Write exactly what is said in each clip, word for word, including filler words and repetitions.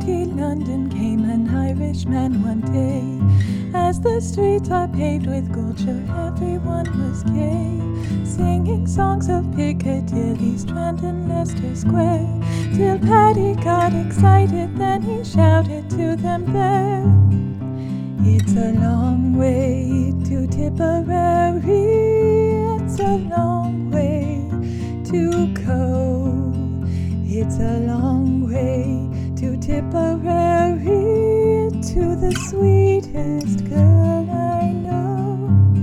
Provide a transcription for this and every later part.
mighty London came an Irishman one day. As the streets are paved with gold, sure everyone was gay, singing songs of Piccadilly, Strand and Leicester Square, till Paddy got excited, then he shouted to them there, "It's a long way to Tipperary, it's a long way to go. It's a long way to Tipperary, to the sweetest girl I know.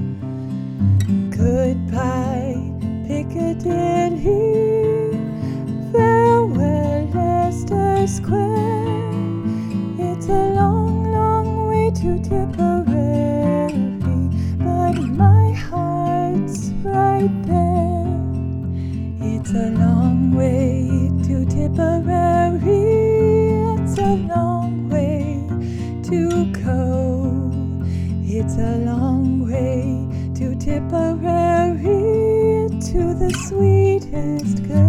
Goodbye, Piccadilly, farewell, Leicester Square. It's a long, long way to Tipperary, but my heart's right there. It's a long way to Tipperary, it's a long way to go. It's a long way to Tipperary, to the sweetest girl